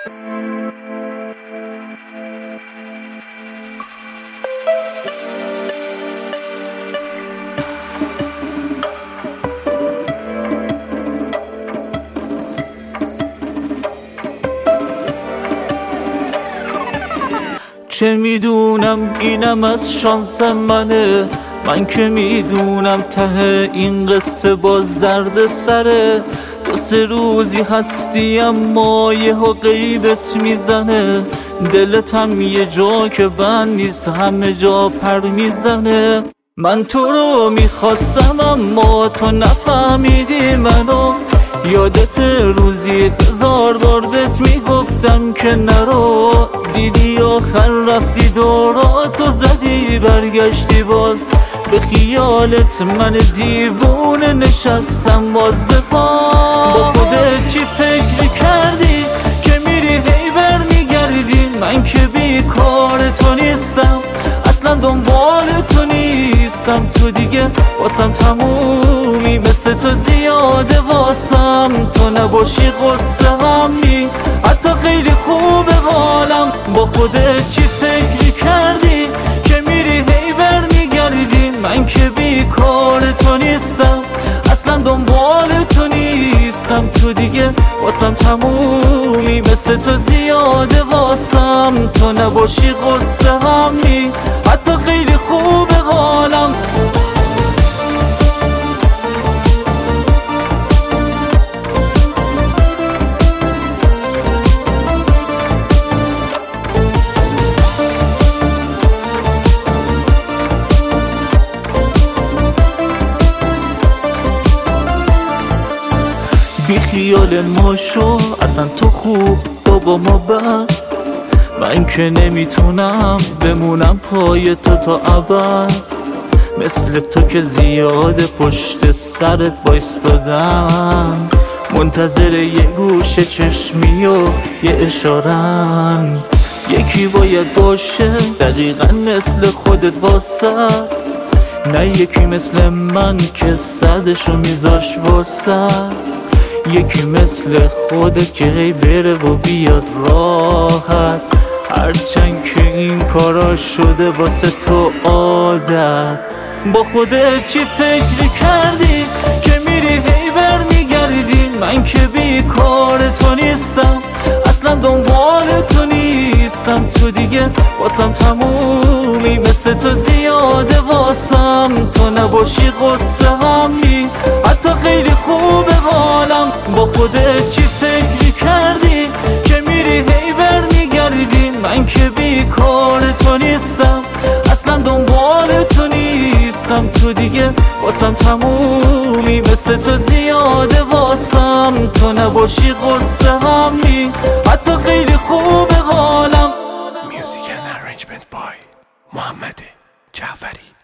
چه میدونم اینم از شانس منه، من که میدونم ته این قصه باز درد سره. 2-3 روزی هستی اما یهو غیبت میزنه، دلتم یه جا که بند نیست همه جا پر میزنه. من تو رو میخواستم اما تو نفهمیدی منو، یادت روزی 1000 بار بهت میگفتم که نرو، دیدی آخر رفتی دوراتو زدی برگشتی باز به خیالت من دیوونه نشستم باز به پا. با خودت چی فکر کردی که میری هی برمیگردی؟ من که بیکار تو نیستم، اصلا دنبال تو نیستم، تو دیگه واسم تمومی، مثل تو زیاده واسم تو نباشی قصه همی، حتی خیلی خوبه حالم. با خودت چی فکر کردی که میری هی برمیگردی؟ من که بیکار تو نیستم، اصلا دنبال تو نیستم، تو دیگه واسم تمومی، مثل تو زیاده واسم تو نباشی قصه همی، حتی خیلی خوبه حالم. بی خیال ما شو، اصلا تو خوب بابا ما بد، من که نمیتونم بمونم پای تو تا ابد، مثل تو که زیاده پشت سرت وایستادم، منتظر یه گوشه چشمی و یه اشارن، یکی باید باشه دقیقا مثل خودت واسه، نه یکی مثل من که صدشو میذاش واسه، یکی مثل خودت که هی بره و بیاد راحت، هرچند که این کارا شده واسه تو عادت. با خودت چی فکر کردی که میری هی برمیگردی؟ من که بیکار تو نیستم، اصلا دنبال تو نیستم، تو دیگه واسم تمومی، مثل تو زیاده واسم تو نباشی قصه همی، حتی خیلی خوبه حالم. با خودت چی فکر کردی که میری هی برمیگردی؟ من که بیکار تو نیستم، اصلا دنبال تو نیستم، تو دیگه واسم تمومی، مثل تو زیاده واسم تو نباشی قصه همی، حتی خیلی خوبه حالم. Music and arrangement by محمد جعفری.